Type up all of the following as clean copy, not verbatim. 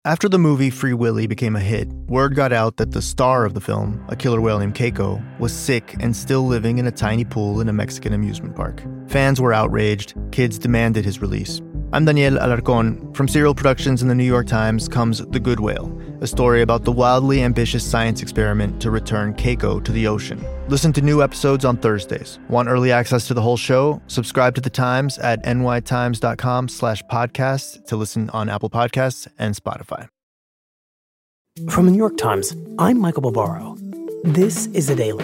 After the movie Free Willy became a hit, word got out that the star of the film, a killer whale named Keiko, was sick and still living in a tiny pool in a Mexican amusement park. Fans were outraged. Kids demanded his release. I'm Daniel Alarcón. From Serial Productions and the New York Times comes The Good Whale, a story about the wildly ambitious science experiment to return Keiko to the ocean. Listen to new episodes on Thursdays. Want early access to the whole show? Subscribe to The Times at nytimes.com/podcast to listen on Apple Podcasts and Spotify. From the New York Times, I'm Michael Barbaro. This is The Daily.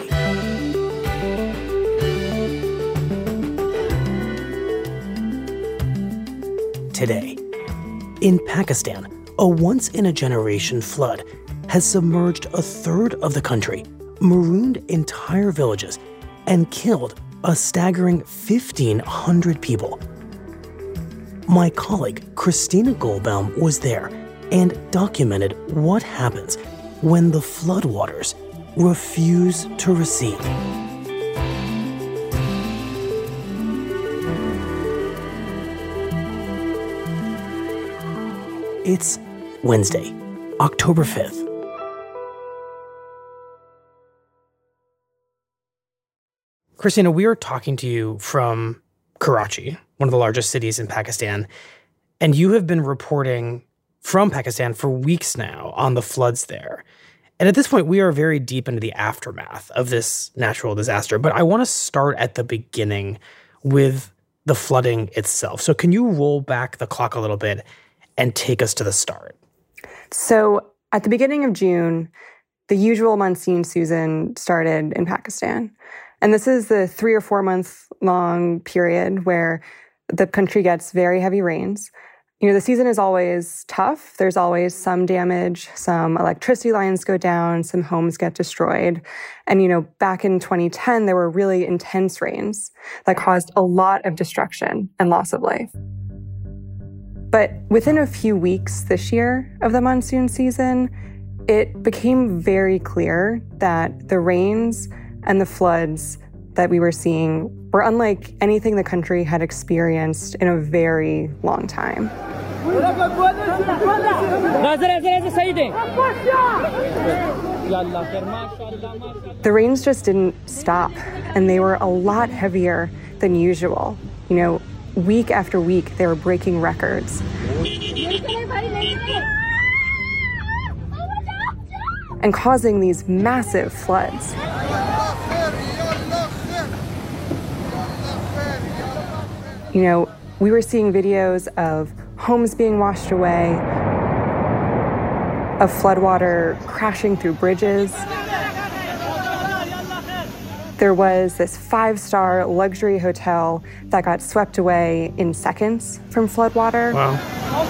Today, in Pakistan, a once-in-a-generation flood has submerged a third of the country, marooned entire villages, and killed a staggering 1,500 people. My colleague, Christina Goldbaum, was there and documented what happens when the floodwaters refuse to recede. It's Wednesday, October 5th. Christina, we are talking to you from Karachi, one of the largest cities in Pakistan, and you have been reporting from Pakistan for weeks now on the floods there. And at this point, we are very deep into the aftermath of this natural disaster. But I want to start at the beginning with the flooding itself. So can you roll back the clock a little bit and take us to the start? So at the beginning of June, the usual monsoon season started in Pakistan. And this is the 3 or 4 month long period where the country gets very heavy rains. You know, the season is always tough. There's always some damage, some electricity lines go down, some homes get destroyed. And, you know, back in 2010, there were really intense rains that caused a lot of destruction and loss of life. But within a few weeks this year of the monsoon season, it became very clear that the rains and the floods that we were seeing were unlike anything the country had experienced in a very long time. The rains just didn't stop, and they were a lot heavier than usual. You know, week after week, they were breaking records. And causing these massive floods. You know, we were seeing videos of homes being washed away, of floodwater crashing through bridges. There was this 5-star luxury hotel that got swept away in seconds from floodwater. Wow.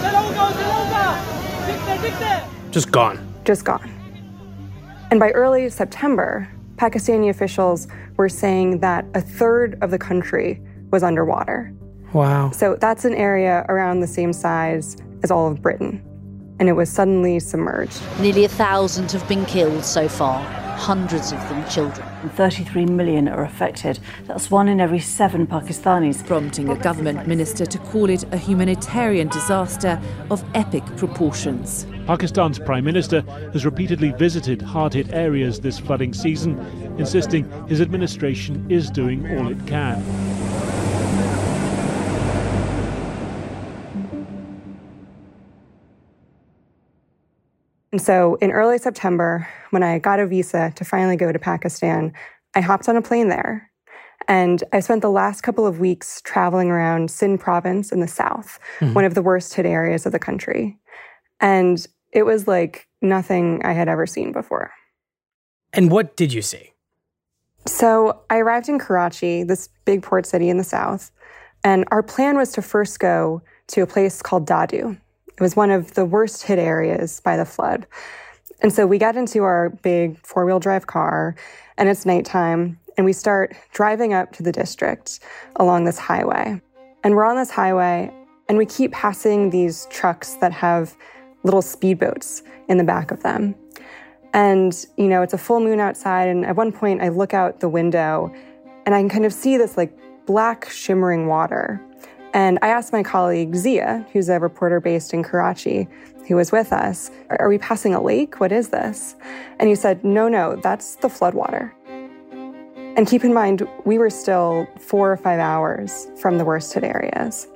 Just gone. Just gone. And by early September, Pakistani officials were saying that a third of the country was underwater. Wow. So that's an area around the same size as all of Britain. And it was suddenly submerged. Nearly 1,000 have been killed so far, hundreds of them children. 33 million are affected. That's 1 in every 7 Pakistanis. Prompting a government minister to call it a humanitarian disaster of epic proportions. Pakistan's Prime Minister has repeatedly visited hard-hit areas this flooding season, insisting his administration is doing all it can. And so in early September, when I got a visa to finally go to Pakistan, I hopped on a plane there. And I spent the last couple of weeks traveling around Sindh province in the south, one of the worst hit areas of the country. And it was like nothing I had ever seen before. And what did you see? So I arrived in Karachi, this big port city in the south, and our plan was to first go to a place called Dadu. It was one of the worst hit areas by the flood. And so we got into our big 4-wheel drive car, and it's nighttime, and we start driving up to the district along this highway. And we're on this highway, and we keep passing these trucks that have little speedboats in the back of them. And, you know, it's a full moon outside, and at one point I look out the window, and I can kind of see this, like, black shimmering water. And I asked my colleague Zia, who's a reporter based in Karachi, who was with us, are we passing a lake? What is this? And he said, no, that's the floodwater. And keep in mind, we were still 4 or 5 hours from the worst hit areas.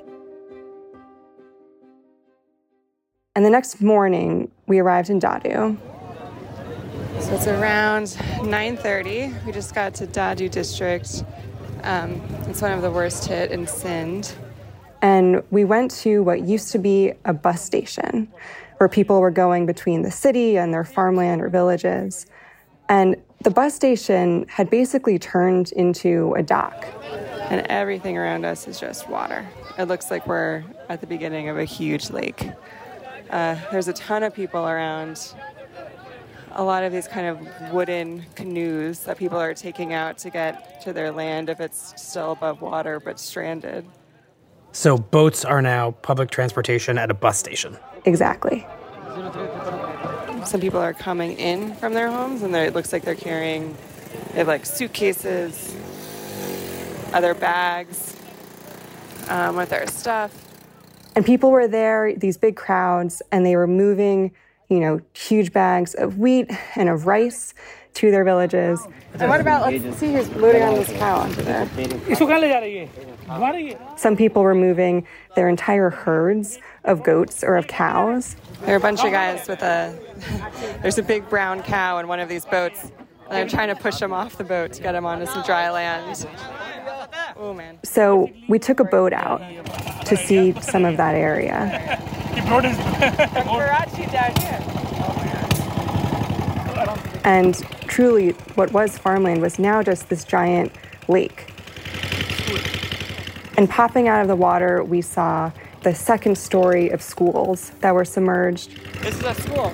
And the next morning, we arrived in Dadu. So it's around 9:30. We just got to Dadu district. It's one of the worst hit in Sindh. And we went to what used to be a bus station where people were going between the city and their farmland or villages. And the bus station had basically turned into a dock. And everything around us is just water. It looks like we're at the beginning of a huge lake. There's a ton of people around. A lot of these kind of wooden canoes that people are taking out to get to their land if it's still above water but stranded. So boats are now public transportation at a bus station. Exactly. Some people are coming in from their homes, and it looks like they have like suitcases, other bags with their stuff. And people were there, these big crowds, and they were moving, huge bags of wheat and of rice to their villages. And what about, let's see who's loading on this cow onto there. Some people were moving their entire herds of goats or of cows. There are a bunch of guys there's a big brown cow in one of these boats, and they're trying to push him off the boat to get him onto some dry land. Oh, man. So we took a boat out to see some of that area. And truly, what was farmland was now just this giant lake. And popping out of the water, we saw the second story of schools that were submerged. This is a school.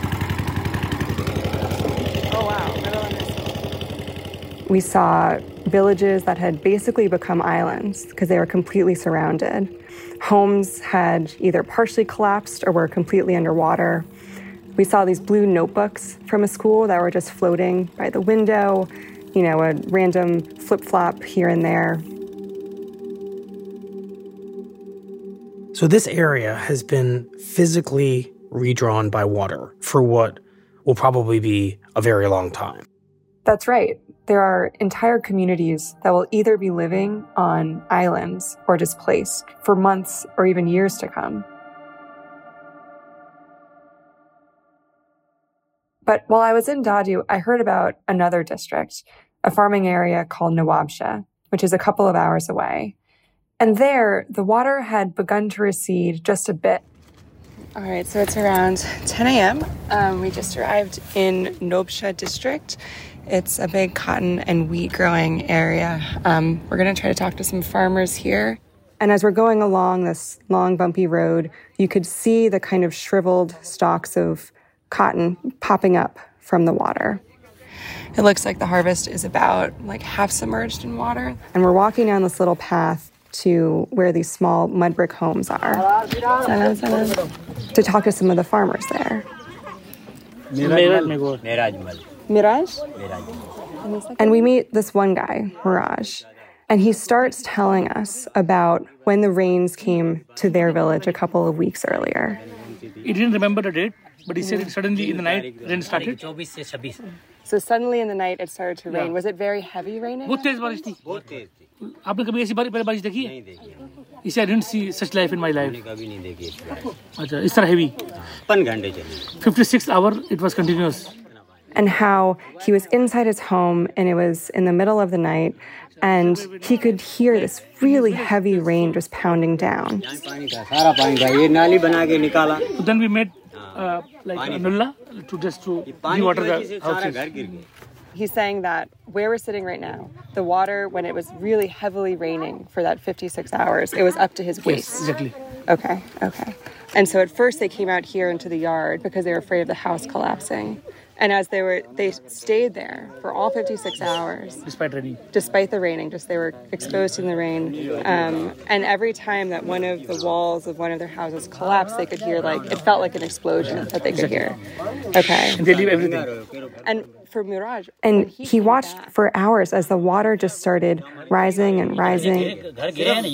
Oh, wow. I don't understand. We saw villages that had basically become islands because they were completely surrounded. Homes had either partially collapsed or were completely underwater. We saw these blue notebooks from a school that were just floating by the window, a random flip-flop here and there. So this area has been physically redrawn by water for what will probably be a very long time. That's right. There are entire communities that will either be living on islands or displaced for months or even years to come. But while I was in Dadu, I heard about another district, a farming area called Nawabshah, which is a couple of hours away. And there, the water had begun to recede just a bit. All right, so it's around 10 a.m. We just arrived in Nawabshah district. It's a big cotton and wheat growing area. We're going to try to talk to some farmers here. And as we're going along this long, bumpy road, you could see the kind of shriveled stalks of cotton popping up from the water. It looks like the harvest is about half submerged in water. And we're walking down this little path to where these small mud brick homes are. To talk to some of the farmers there. Miraj? And we meet this one guy, Miraj, and he starts telling us about when the rains came to their village a couple of weeks earlier. He didn't remember the date, but he said suddenly in the night, rain started. So suddenly in the night, it started to rain. Yeah. Was it very heavy raining? He said, I didn't see such life in my life. It's heavy. 56 hours, it was continuous. And how he was inside his home, and it was in the middle of the night, and he could hear this really heavy rain just pounding down. Then we made a nulla to de-water the houses. He's saying that where we're sitting right now, the water, when it was really heavily raining for that 56 hours, it was up to his waist. Yes, exactly. Okay. And so at first they came out here into the yard because they were afraid of the house collapsing. And as they stayed there for all 56 hours. Despite raining. Despite the raining, just they were exposed in the rain. And every time that one of the walls of one of their houses collapsed, they could hear it felt like an explosion that they could hear. Okay. And they leave everything. And for Miraj, and he watched for hours as the water just started rising and rising. So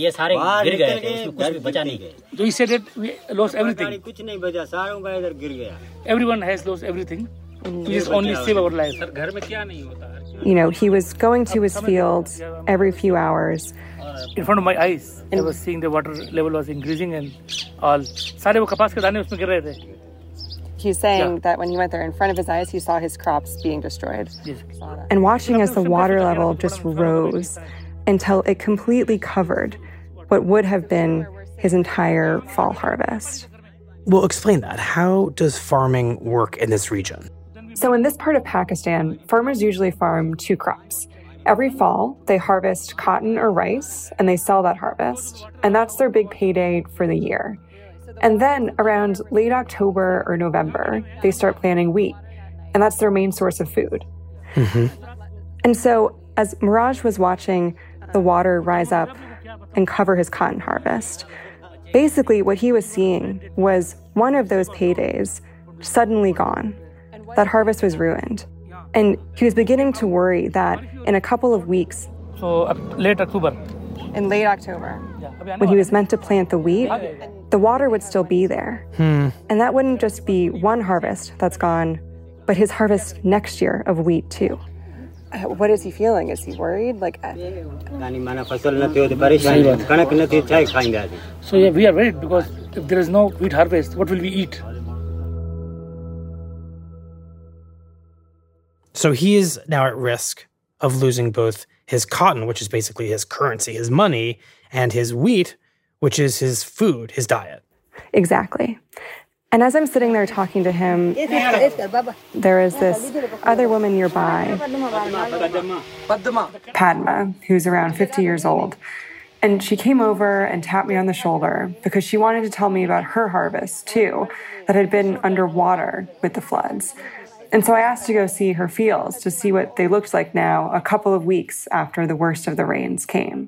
he said that we lost everything. Everyone has lost everything. We just only save our life. You know, he was going to his fields every few hours. In front of my eyes, I was seeing the water level was increasing and all. सारे वो कपास के दाने उसमें गिर रहे थे. He's saying that when he went there, in front of his eyes, he saw his crops being destroyed. Yes. And watching as the water level just rose until it completely covered what would have been his entire fall harvest. Well, explain that. How does farming work in this region? So in this part of Pakistan, farmers usually farm two crops. Every fall, they harvest cotton or rice, and they sell that harvest. And that's their big payday for the year. And then around late October or November, they start planting wheat. And that's their main source of food. Mm-hmm. And so as Miraj was watching the water rise up and cover his cotton harvest, basically what he was seeing was one of those paydays suddenly gone. That harvest was ruined. And he was beginning to worry that in a couple of weeks, So late October. In late October, when he was meant to plant the wheat, the water would still be there. And that wouldn't just be one harvest that's gone, but his harvest next year of wheat too. What is he feeling? Is he worried? So yeah, we are worried because if there is no wheat harvest, what will we eat? So he is now at risk of losing both his cotton, which is basically his currency, his money, and his wheat, which is his food, his diet. Exactly. And as I'm sitting there talking to him, there is this other woman nearby, Padma, who's around 50 years old. And she came over and tapped me on the shoulder because she wanted to tell me about her harvest, too, that had been underwater with the floods. And so I asked to go see her fields to see what they looked like now, a couple of weeks after the worst of the rains came.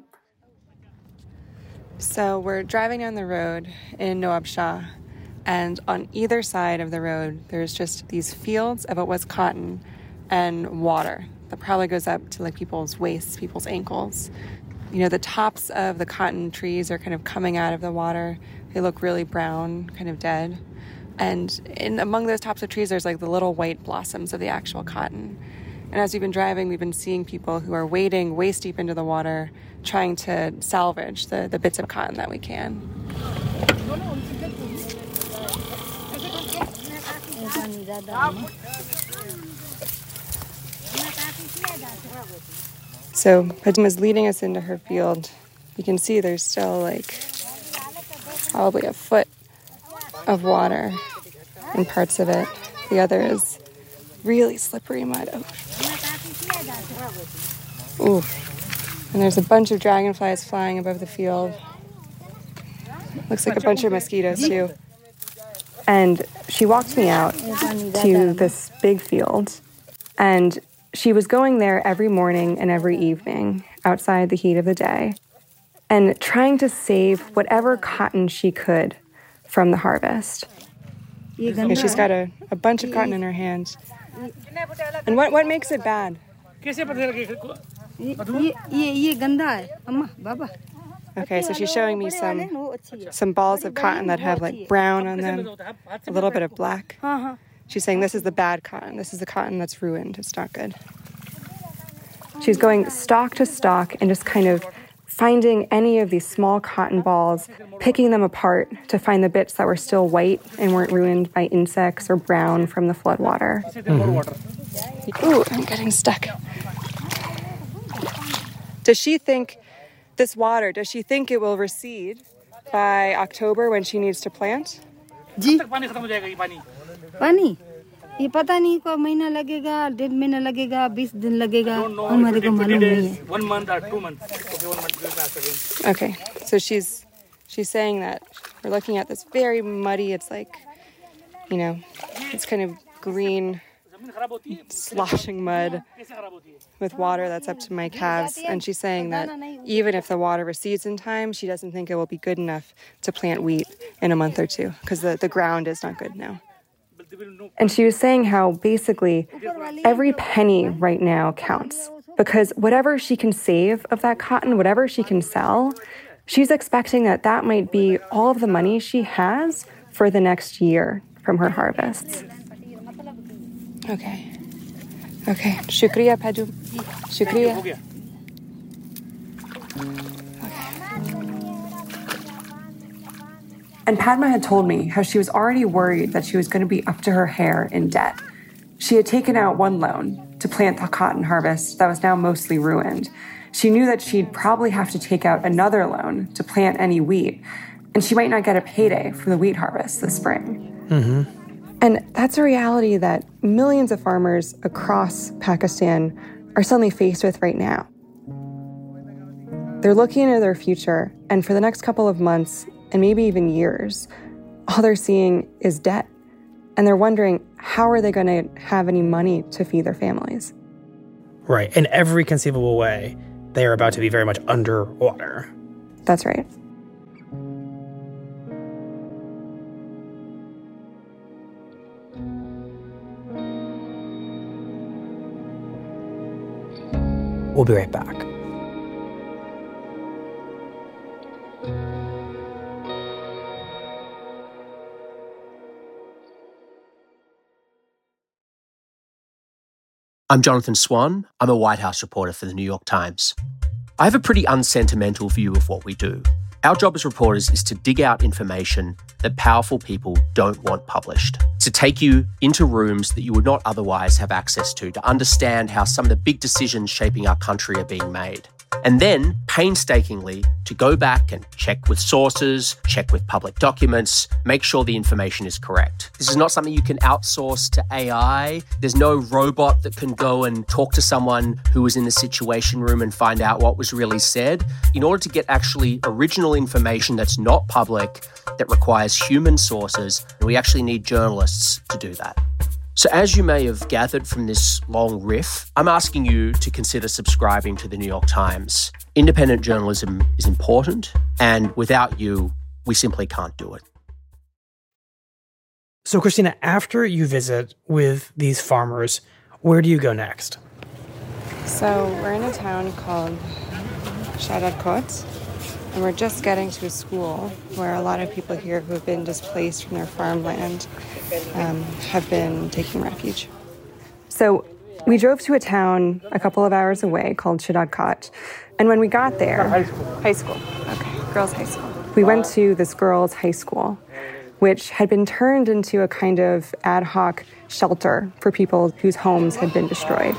So we're driving down the road in Nawab Shah, and on either side of the road, there's just these fields of what was cotton and water that probably goes up to people's waists, people's ankles. You know, the tops of the cotton trees are kind of coming out of the water. They look really brown, kind of dead. And among those tops of trees, there's the little white blossoms of the actual cotton. And as we've been driving, we've been seeing people who are wading waist deep into the water, trying to salvage the bits of cotton that we can. So Padma is leading us into her field. You can see there's still probably a foot of water in parts of it. The other is really slippery mud. Ooh. And there's a bunch of dragonflies flying above the field. Looks like a bunch of mosquitoes too. And she walked me out to this big field, and she was going there every morning and every evening outside the heat of the day and trying to save whatever cotton she could from the harvest. And she's got a bunch of cotton in her hands. And what makes it bad? Okay, so she's showing me some balls of cotton that have brown on them, a little bit of black. She's saying this is the bad cotton. This is the cotton that's ruined. It's not good. She's going stalk to stalk and just kind of finding any of these small cotton balls, picking them apart to find the bits that were still white and weren't ruined by insects or brown from the floodwater. Ooh, I'm getting stuck. Does she think it will recede by October when she needs to plant? ये पता नहीं को महीना लगेगा, 1.5 महीना लगेगा, 20 दिन लगेगा, हमारे को मालूम नहीं है. 1 month or 2 months. Okay, so she's she's saying that we're looking at this very muddy, it's like, you know, it's kind of green, sloshing mud with water that's up to my calves. And she's saying that even if the water recedes in time, she doesn't think it will be good enough to plant wheat in a month or two because the ground is not good now. And she was saying how basically every penny right now counts because whatever she can save of that cotton, whatever she can sell, she's expecting that that might be all of the money she has for the next year from her harvests. Okay. Shukriya, Padu. Shukriya. Okay. And Padma had told me how she was already worried that she was going to be up to her hair in debt. She had taken out one loan to plant the cotton harvest that was now mostly ruined. She knew that she'd probably have to take out another loan to plant any wheat, and she might not get a payday from the wheat harvest this spring. Mm-hmm. And that's a reality that millions of farmers across Pakistan are suddenly faced with right now. They're looking into their future, and for the next couple of months, and maybe even years, all they're seeing is debt. And they're wondering, how are they going to have any money to feed their families? Right. In every conceivable way, they are about to be very much underwater. That's right. We'll be right back. I'm Jonathan Swan. I'm a White House reporter for the New York Times. I have a pretty unsentimental view of what we do. Our job as reporters is to dig out information that powerful people don't want published, to take you into rooms that you would not otherwise have access to understand how some of the big decisions shaping our country are being made. And then, painstakingly, to go back and check with sources, check with public documents, make sure the information is correct. This is not something you can outsource to AI. There's no robot that can go and talk to someone who was in the Situation Room and find out what was really said. In order to get actually original information that's not public, that requires human sources, we actually need journalists to do that. So as you may have gathered from this long riff, I'm asking you to consider subscribing to the New York Times. Independent journalism is important, and without you, we simply can't do it. So, Christina, after you visit with these farmers, where do you go next? So we're in a town called Shadadkot, and we're just getting to a school where a lot of people here who have been displaced from their farmland have been taking refuge. So we drove to a town a couple of hours away called Shadadkot, and when we got there... High school. Okay, girls' high school. We went to this girls' high school, which had been turned into a kind of ad hoc shelter for people whose homes had been destroyed.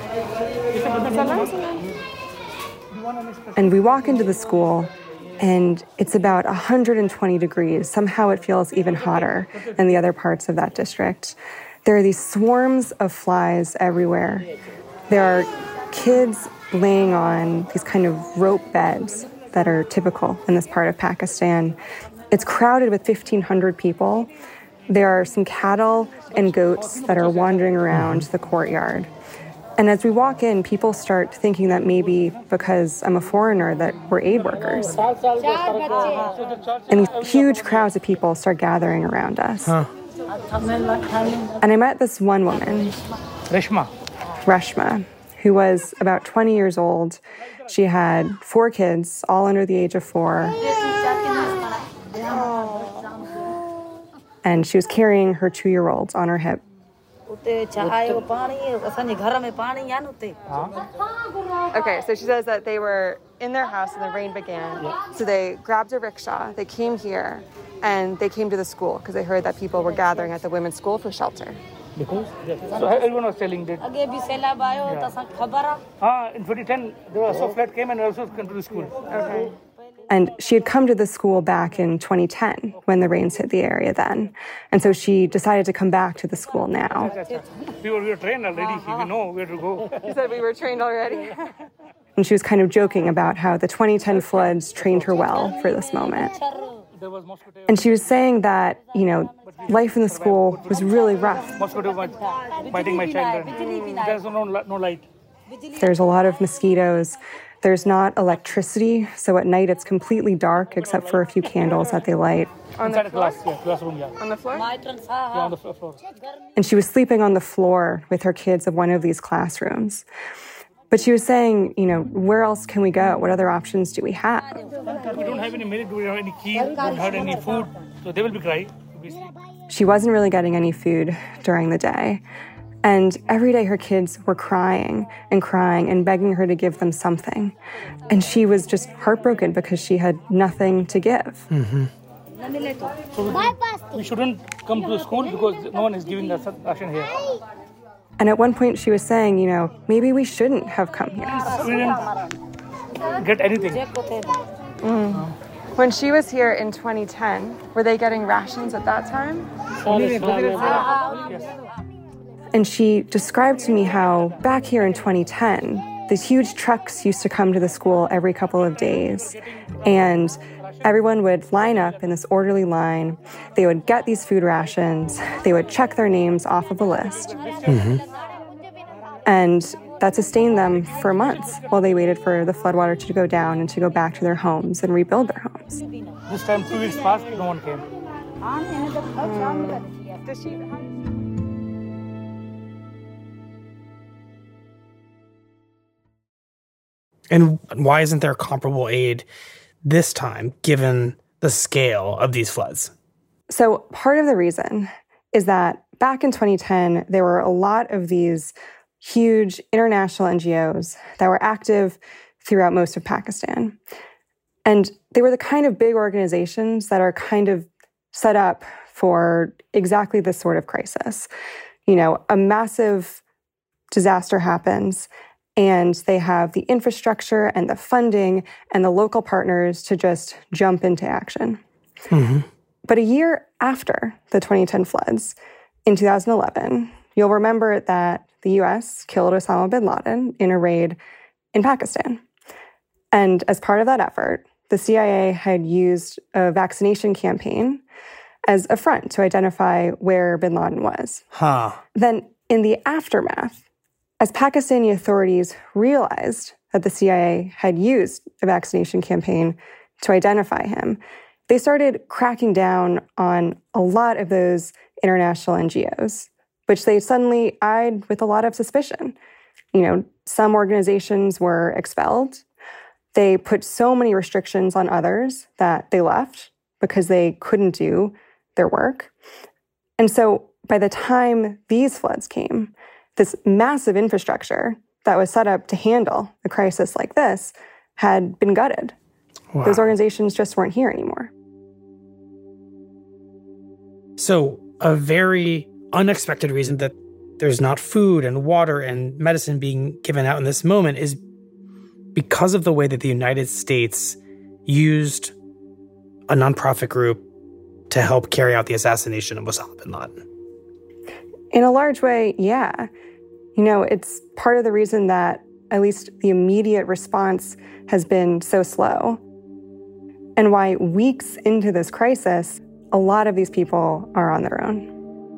And we walk into the school, and it's about 120 degrees. Somehow it feels even hotter than the other parts of that district. There are these swarms of flies everywhere. There are kids laying on these kind of rope beds that are typical in this part of Pakistan. It's crowded with 1,500 people. There are some cattle and goats that are wandering around the courtyard. And as we walk in, people start thinking that maybe because I'm a foreigner that we're aid workers. And these huge crowds of people start gathering around us. And I met this one woman, Reshma, who was about 20 years old. She had 4 kids, all under the age of 4. And she was carrying her 2-year-old on her hip. Okay, so she says that they were in their house and the rain began. So they grabbed a rickshaw, they came here, and they came to the school because they heard that people were gathering at the women's school for shelter. So everyone was telling that. In 2010, there was a flood came and also came to the school. Okay. And she had come to the school back in 2010 when the rains hit the area then. And so she decided to come back to the school now. We were trained already. We know where to go. You said we were trained already? And she was kind of joking about how the 2010 floods trained her well for this moment. And she was saying that, life in the school was really rough. Mosquito biting my child. There's no light. There's a lot of mosquitoes. There's not electricity, so at night it's completely dark except for a few candles that they light. Inside a classroom, yeah. On the floor? Yeah, on the floor. And she was sleeping on the floor with her kids of one of these classrooms. But she was saying, where else can we go? What other options do we have? We don't have any milk, we don't have any key, we don't have any food, so they will be crying. She wasn't really getting any food during the day. And every day her kids were crying and begging her to give them something. And she was just heartbroken because she had nothing to give. Mm-hmm. So we shouldn't come to the school because no one is giving us ration here. And at one point she was saying, maybe we shouldn't have come here. We didn't get anything. When she was here in 2010, were they getting rations at that time? And she described to me how back here in 2010, these huge trucks used to come to the school every couple of days. And everyone would line up in this orderly line. They would get these food rations. They would check their names off of a list. Mm-hmm. And that sustained them for months while they waited for the floodwater to go down and to go back to their homes and rebuild their homes. This time, 2 weeks passed, no one came. And why isn't there comparable aid this time, given the scale of these floods? So part of the reason is that back in 2010, there were a lot of these huge international NGOs that were active throughout most of Pakistan. And they were the kind of big organizations that are kind of set up for exactly this sort of crisis. A massive disaster happens, and they have the infrastructure and the funding and the local partners to just jump into action. Mm-hmm. But a year after the 2010 floods, in 2011, you'll remember that the U.S. killed Osama bin Laden in a raid in Pakistan. And as part of that effort, the CIA had used a vaccination campaign as a front to identify where bin Laden was. Then in the aftermath, as Pakistani authorities realized that the CIA had used a vaccination campaign to identify him, they started cracking down on a lot of those international NGOs, which they suddenly eyed with a lot of suspicion. Some organizations were expelled. They put so many restrictions on others that they left because they couldn't do their work. And so by the time these floods came, this massive infrastructure that was set up to handle a crisis like this had been gutted. Wow. Those organizations just weren't here anymore. So a very unexpected reason that there's not food and water and medicine being given out in this moment is because of the way that the United States used a nonprofit group to help carry out the assassination of Osama bin Laden. In a large way, yeah. It's part of the reason that at least the immediate response has been so slow, and why weeks into this crisis, a lot of these people are on their own.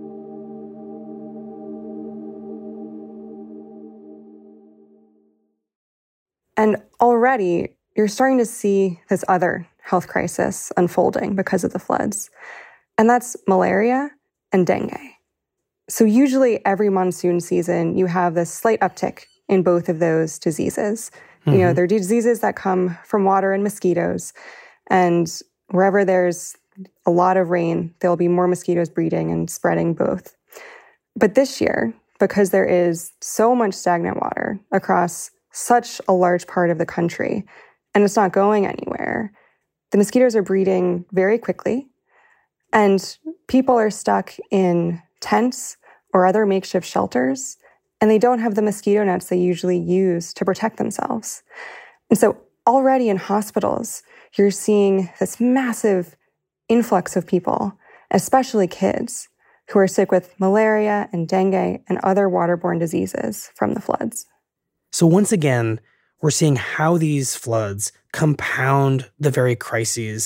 And already, you're starting to see this other health crisis unfolding because of the floods. And that's malaria and dengue. So usually every monsoon season, you have this slight uptick in both of those diseases. Mm-hmm. They're diseases that come from water and mosquitoes. And wherever there's a lot of rain, there'll be more mosquitoes breeding and spreading both. But this year, because there is so much stagnant water across such a large part of the country, and it's not going anywhere, the mosquitoes are breeding very quickly, and people are stuck in tents or other makeshift shelters, and they don't have the mosquito nets they usually use to protect themselves. And so already in hospitals, you're seeing this massive influx of people, especially kids, who are sick with malaria and dengue and other waterborne diseases from the floods. So once again, we're seeing how these floods compound the very crises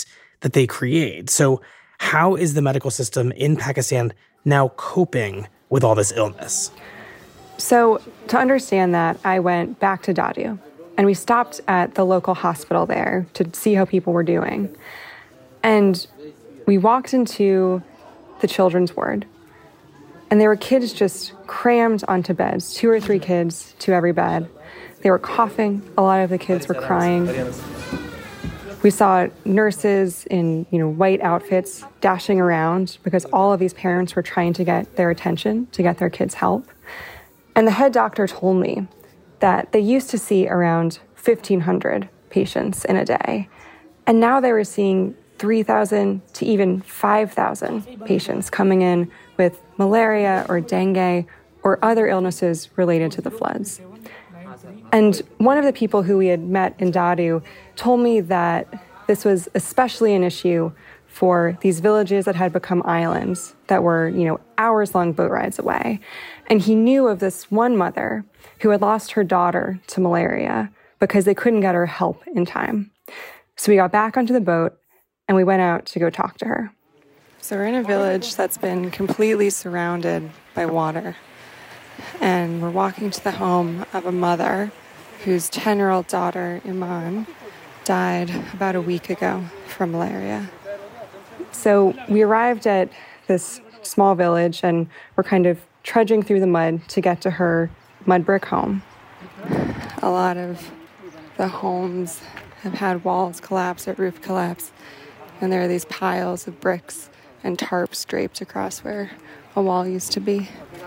that they create. So how is the medical system in Pakistan now coping with all this illness? So to understand that, I went back to Dadu, and we stopped at the local hospital there to see how people were doing. And we walked into the children's ward, and there were kids just crammed onto beds, 2 or 3 kids to every bed. They were coughing. A lot of the kids were crying. We saw nurses in, white outfits dashing around because all of these parents were trying to get their attention, to get their kids help. And the head doctor told me that they used to see around 1,500 patients in a day. And now they were seeing 3,000 to even 5,000 patients coming in with malaria or dengue or other illnesses related to the floods. And one of the people who we had met in Dadu told me that this was especially an issue for these villages that had become islands that were, hours-long boat rides away. And he knew of this one mother who had lost her daughter to malaria because they couldn't get her help in time. So we got back onto the boat and we went out to go talk to her. So we're in a village that's been completely surrounded by water. And we're walking to the home of a mother whose 10-year-old daughter, Iman, died about a week ago from malaria. So we arrived at this small village and we're kind of trudging through the mud to get to her mud brick home. A lot of the homes have had walls collapse or roof collapse, and there are these piles of bricks and tarps draped across where a wall used to be.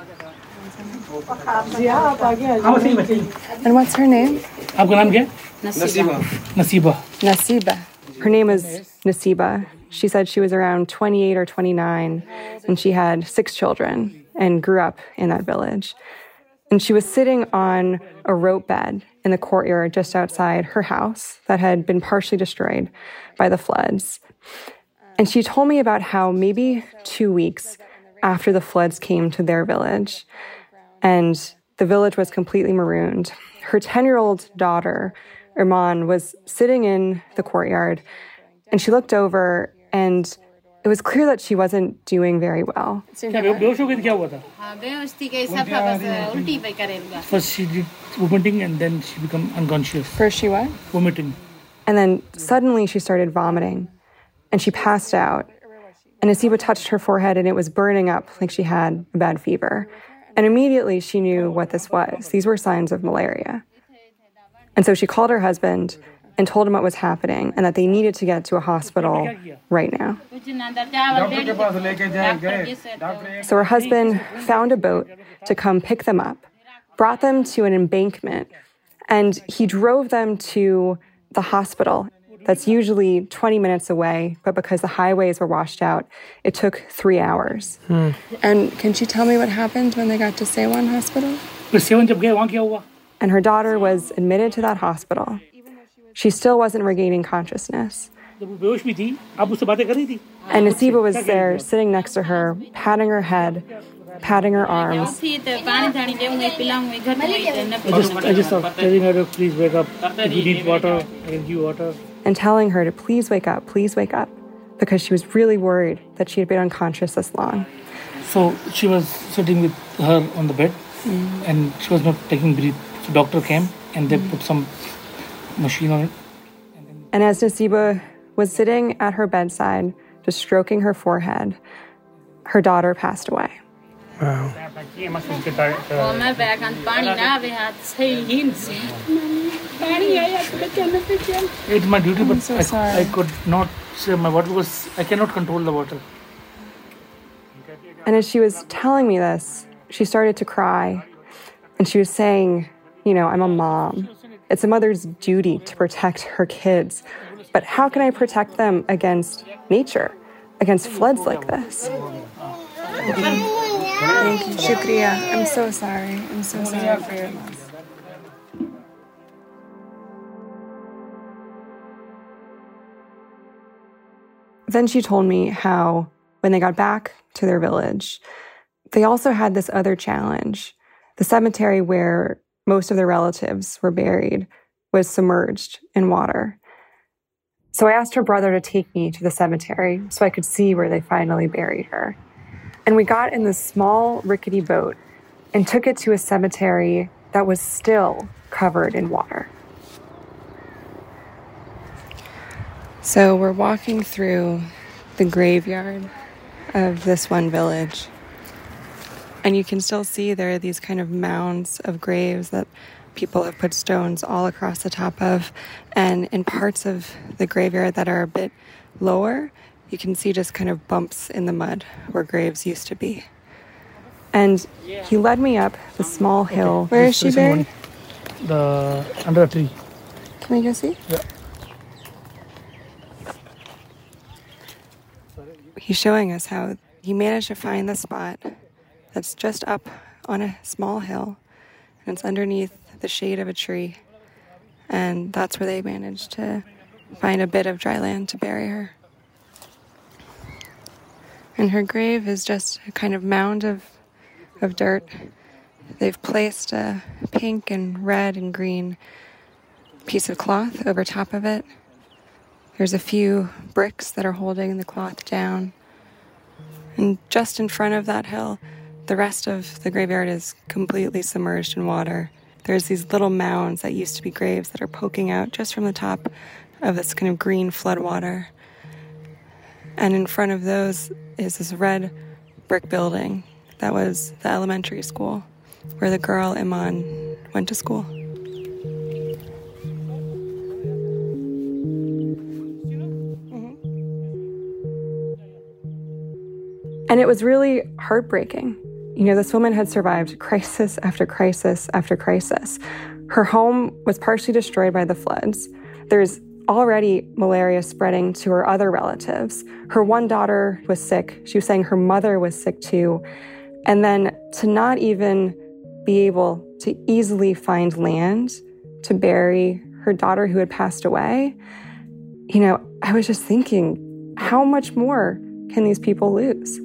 And what's her name? Nasiba. Her name is Nasiba. She said she was around 28 or 29, and she had 6 children and grew up in that village. And she was sitting on a rope bed in the courtyard just outside her house that had been partially destroyed by the floods. And she told me about how maybe 2 weeks after the floods came to their village, and the village was completely marooned, her 10-year-old daughter, Iman, was sitting in the courtyard, and she looked over, and it was clear that she wasn't doing very well. First she did vomiting and then she became unconscious. First she what? Vomiting. And then suddenly she started vomiting, and she passed out. And Nasiba touched her forehead, and it was burning up like she had a bad fever. And immediately she knew what this was. These were signs of malaria. And so she called her husband and told him what was happening and that they needed to get to a hospital right now. So her husband found a boat to come pick them up, brought them to an embankment, and he drove them to the hospital that's usually 20 minutes away, but because the highways were washed out, it took 3 hours. And can she tell me what happened when they got to Sewan Hospital? And her daughter was admitted to that hospital. She still wasn't regaining consciousness. And Nasiba was there sitting next to her, patting her head, patting her arms. I just started telling her to please wake up. If you need water, I can give you water. And telling her to please wake up, because she was really worried that she had been unconscious this long. So she was sitting with her on the bed, and she was not taking breath. So doctor came, and they put some machine on it. And as Nasiba was sitting at her bedside, just stroking her forehead, her daughter passed away. Wow. It's my duty, but I could not save my water because I cannot control the water. And as she was telling me this, she started to cry. And she was saying, I'm a mom. It's a mother's duty to protect her kids. But how can I protect them against nature, against floods like this? Thank you. Shukriya. I'm so sorry. I'm so sorry for your loss. Then she told me how, when they got back to their village, they also had this other challenge. The cemetery where most of their relatives were buried was submerged in water. So I asked her brother to take me to the cemetery so I could see where they finally buried her. And we got in this small, rickety boat and took it to a cemetery that was still covered in water. So we're walking through the graveyard of this one village. And you can still see there are these kind of mounds of graves that people have put stones all across the top of. And in parts of the graveyard that are a bit lower, you can see just kind of bumps in the mud where graves used to be. And he led me up the small hill. Okay. Where is she buried? Under a tree. Can we go see? Yeah. He's showing us how he managed to find the spot that's just up on a small hill, and it's underneath the shade of a tree. And that's where they managed to find a bit of dry land to bury her. And her grave is just a kind of mound of dirt. They've placed a pink and red and green piece of cloth over top of it. There's a few bricks that are holding the cloth down. And just in front of that hill, the rest of the graveyard is completely submerged in water. There's these little mounds that used to be graves that are poking out just from the top of this kind of green floodwater. And in front of those is this red brick building that was the elementary school where the girl Iman went to school. And it was really heartbreaking. You know, this woman had survived crisis after crisis after crisis. Her home was partially destroyed by the floods. There's already malaria spreading to her other relatives. Her one daughter was sick. She was saying her mother was sick too. And then to not even be able to easily find land to bury her daughter who had passed away, you know, I was just thinking, how much more can these people lose?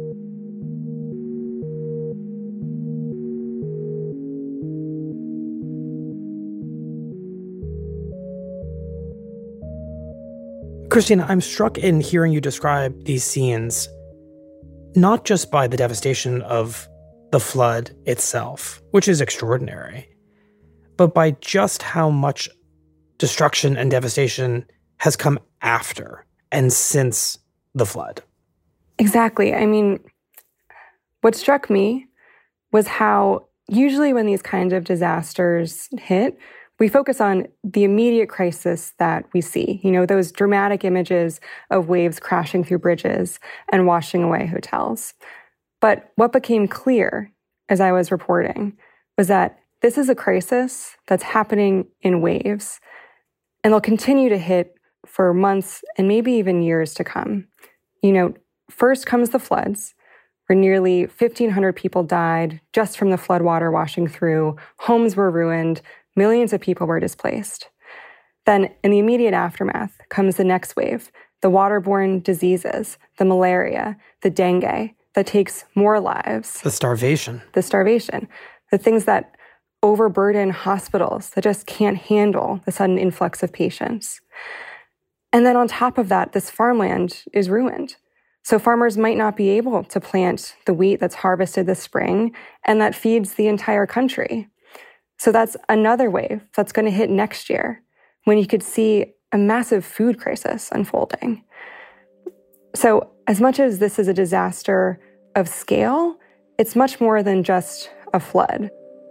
Christina, I'm struck in hearing you describe these scenes, not just by the devastation of the flood itself, which is extraordinary, but by just how much destruction and devastation has come after and since the flood. Exactly. I mean, what struck me was how usually when these kinds of disasters hit, we focus on the immediate crisis that we see, you know, those dramatic images of waves crashing through bridges and washing away hotels. But what became clear as I was reporting was that this is a crisis that's happening in waves, and they'll continue to hit for months and maybe even years to come. You know, first comes the floods, where nearly 1,500 people died just from the floodwater washing through. Homes were ruined. Millions of people were displaced. Then, in the immediate aftermath, comes the next wave, the waterborne diseases, the malaria, the dengue, that takes more lives. The starvation. The things that overburden hospitals that just can't handle the sudden influx of patients. And then on top of that, this farmland is ruined. So farmers might not be able to plant the wheat that's harvested this spring, and that feeds the entire country. So that's another wave that's going to hit next year, when you could see a massive food crisis unfolding. So as much as this is a disaster of scale, it's much more than just a flood.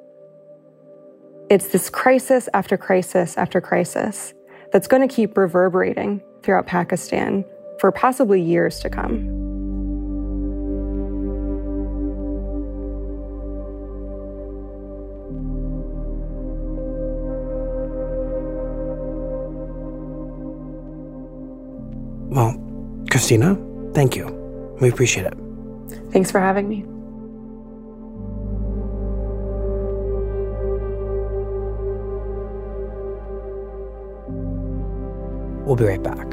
It's this crisis after crisis after crisis that's going to keep reverberating throughout Pakistan for possibly years to come. Well, Christina, thank you. We appreciate it. Thanks for having me. We'll be right back.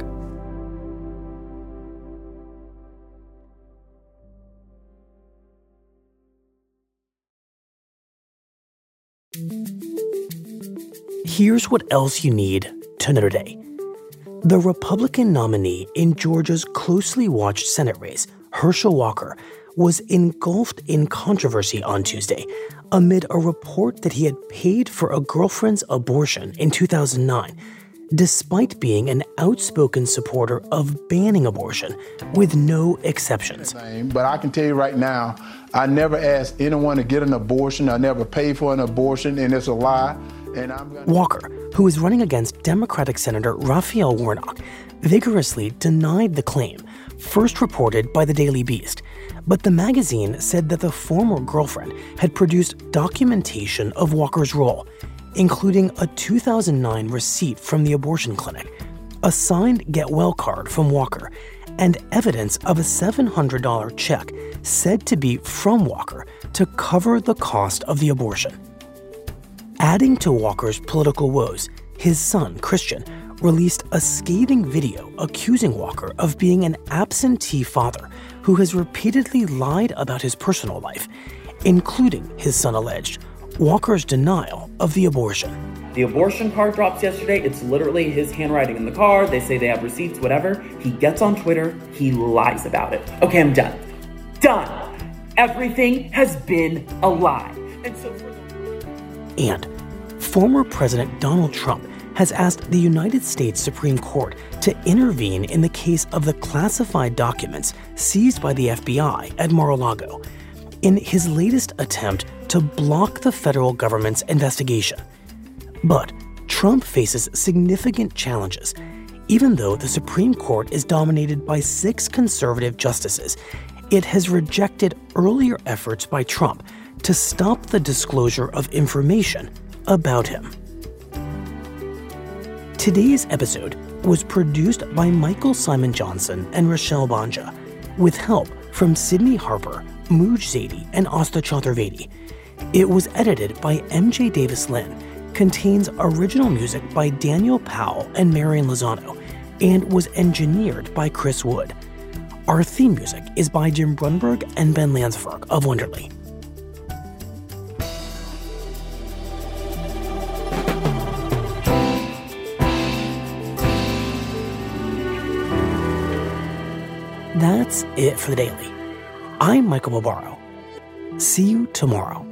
Here's what else you need to know today. The Republican nominee in Georgia's closely watched Senate race, Herschel Walker, was engulfed in controversy on Tuesday amid a report that he had paid for a girlfriend's abortion in 2009, despite being an outspoken supporter of banning abortion with no exceptions. But I can tell you right now, I never asked anyone to get an abortion. I never paid for an abortion, and it's a lie. Walker, who is running against Democratic Senator Raphael Warnock, vigorously denied the claim, first reported by the Daily Beast. But the magazine said that the former girlfriend had produced documentation of Walker's role, including a 2009 receipt from the abortion clinic, a signed Get Well card from Walker, and evidence of a $700 check said to be from Walker to cover the cost of the abortion. Adding to Walker's political woes, his son, Christian, released a scathing video accusing Walker of being an absentee father who has repeatedly lied about his personal life, including, his son alleged, Walker's denial of the abortion. The abortion card drops yesterday. It's literally his handwriting in the card. They say they have receipts, whatever. He gets on Twitter. He lies about it. Okay, I'm done. Done. Everything has been a lie. And former President Donald Trump has asked the United States Supreme Court to intervene in the case of the classified documents seized by the FBI at Mar-a-Lago in his latest attempt to block the federal government's investigation. But Trump faces significant challenges. Even though the Supreme Court is dominated by 6 conservative justices, it has rejected earlier efforts by Trump to stop the disclosure of information about him. Today's episode was produced by Michael Simon Johnson and Rochelle Banja, with help from Sydney Harper, Mooj Zaidi, and Asta Chaturvedi. It was edited by MJ Davis-Lynn, contains original music by Daniel Powell and Marion Lozano, and was engineered by Chris Wood. Our theme music is by Jim Brunberg and Ben Landsberg of Wonderly. That's it for the Daily. I'm Michael Barbaro. See you tomorrow.